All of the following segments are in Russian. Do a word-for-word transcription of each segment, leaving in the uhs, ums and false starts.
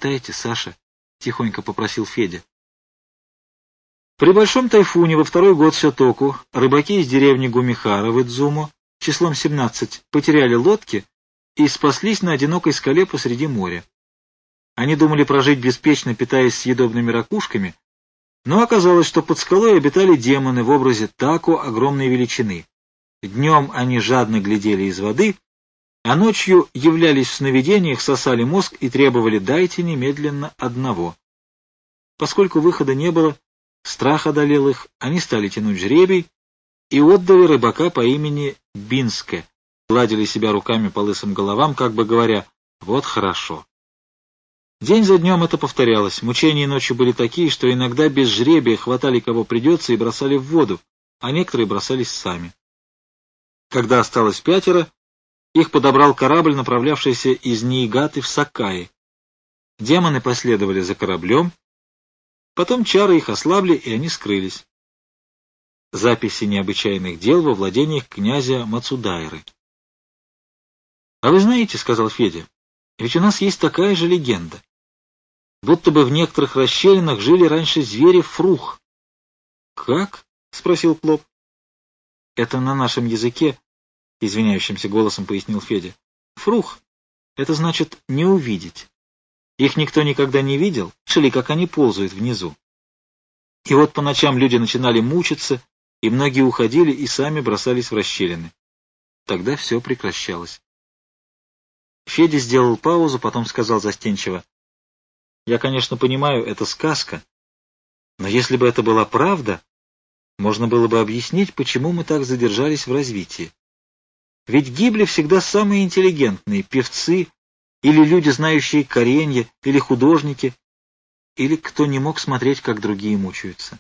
почитайте, Саша, — тихонько попросил Федя. При большом тайфуне во второй год Сётоку рыбаки из деревни Гумихара в Идзуму числом семнадцать потеряли лодки и спаслись на одинокой скале посреди моря. Они думали прожить беспечно, питаясь съедобными ракушками, но оказалось, что под скалой обитали демоны в образе тако огромной величины. Днем они жадно глядели из воды, а ночью являлись в сновидениях, сосали мозг и требовали «дайте немедленно одного». Поскольку выхода не было, страх одолел их, они стали тянуть жребий и отдали рыбака по имени Бинске, гладили себя руками по лысым головам, как бы говоря «вот хорошо». День за днем это повторялось, мучения ночью были такие, что иногда без жребия хватали кого придется и бросали в воду, а некоторые бросались сами. Когда осталось пятеро, их подобрал корабль, направлявшийся из Ниигаты в Сакаи. Демоны последовали за кораблем, потом чары их ослабли, и они скрылись. Записи необычайных дел во владениях князя Мацудайры. — А вы знаете, — сказал Федя, — ведь у нас есть такая же легенда. Будто бы в некоторых расщелинах жили раньше звери-фрух. — Как? — спросил Плоп. — Это на нашем языке, — извиняющимся голосом пояснил Федя. — Фрух — это значит «не увидеть». Их никто никогда не видел, шли, как они ползают внизу. И вот по ночам люди начинали мучиться, и многие уходили и сами бросались в расщелины. Тогда все прекращалось. Федя сделал паузу, потом сказал застенчиво: «Я, конечно, понимаю, это сказка, но если бы это была правда, можно было бы объяснить, почему мы так задержались в развитии. Ведь гибли всегда самые интеллигентные — певцы, или люди, знающие коренья, или художники, или кто не мог смотреть, как другие мучаются».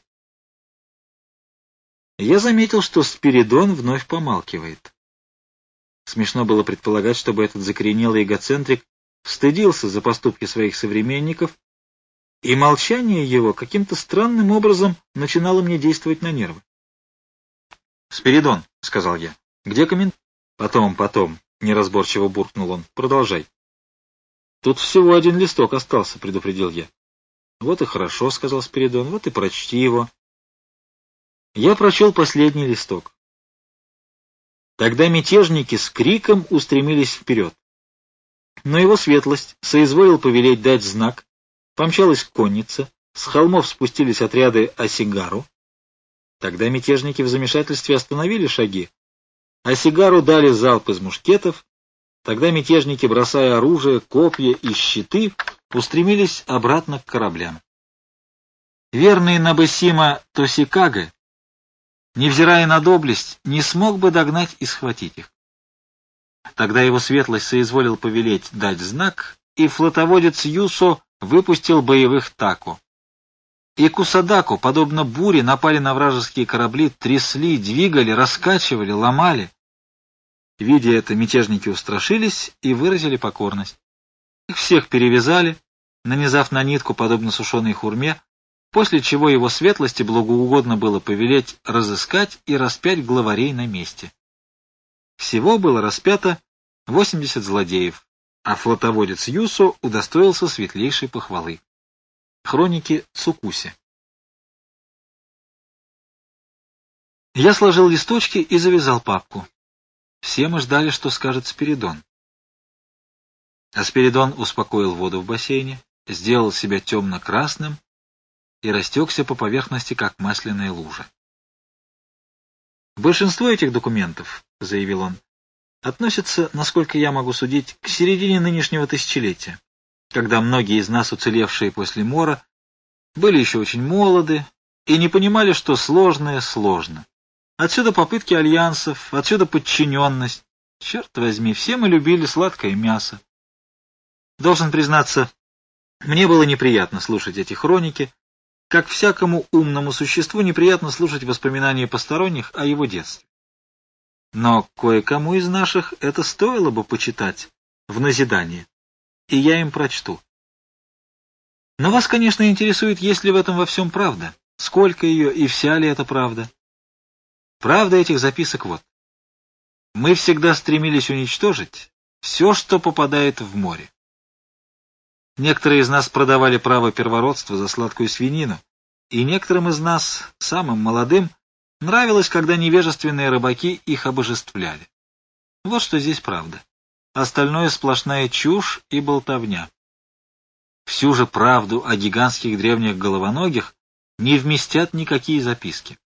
Я заметил, что Спиридон вновь помалкивает. Смешно было предполагать, чтобы этот закоренелый эгоцентрик стыдился за поступки своих современников, и молчание его каким-то странным образом начинало мне действовать на нервы. — Спиридон, — сказал я, — где комментарий? — Потом, потом, — неразборчиво буркнул он. — Продолжай. — Тут всего один листок остался, — предупредил я. — Вот и хорошо, — сказал Спиридон, — вот и прочти его. Я прочел последний листок. Тогда мятежники с криком устремились вперед. Но его светлость соизволил повелеть дать знак, помчалась конница, с холмов спустились отряды Осигару. Тогда мятежники в замешательстве остановили шаги, Осигару дали залп из мушкетов. Тогда мятежники, бросая оружие, копья и щиты, устремились обратно к кораблям. Верный Набысима Тосикаге, невзирая на доблесть, не смог бы догнать и схватить их. Тогда его светлость соизволил повелеть дать знак, и флотоводец Юсо выпустил боевых тако. И Кусадаку, подобно буре, напали на вражеские корабли, трясли, двигали, раскачивали, ломали. Видя это, мятежники устрашились и выразили покорность. Их всех перевязали, нанизав на нитку, подобно сушеной хурме, после чего его светлости благоугодно было повелеть разыскать и распять главарей на месте. Всего было распято восемьдесят злодеев, а флотоводец Юсо удостоился светлейшей похвалы. Хроники Цукуси. Я сложил листочки и завязал папку. Все мы ждали, что скажет Спиридон. А Спиридон успокоил воду в бассейне, сделал себя темно-красным и растекся по поверхности, как масляная лужа. Большинство этих документов, — заявил он, — относятся, насколько я могу судить, к середине нынешнего тысячелетия, когда многие из нас, уцелевшие после мора, были еще очень молоды и не понимали, что сложное сложно. Отсюда попытки альянсов, отсюда подчиненность. Черт возьми, все мы любили сладкое мясо. Должен признаться, мне было неприятно слушать эти хроники, как всякому умному существу неприятно слушать воспоминания посторонних о его детстве. Но кое-кому из наших это стоило бы почитать в назидание, и я им прочту. Но вас, конечно, интересует, есть ли в этом во всем правда, сколько ее и вся ли это правда. Правда этих записок вот. Мы всегда стремились уничтожить все, что попадает в море. Некоторые из нас продавали право первородства за сладкую свинину, и некоторым из нас, самым молодым, нравилось, когда невежественные рыбаки их обожествляли. Вот что здесь правда. Остальное сплошная чушь и болтовня. Всю же правду о гигантских древних головоногих не вместят никакие записки.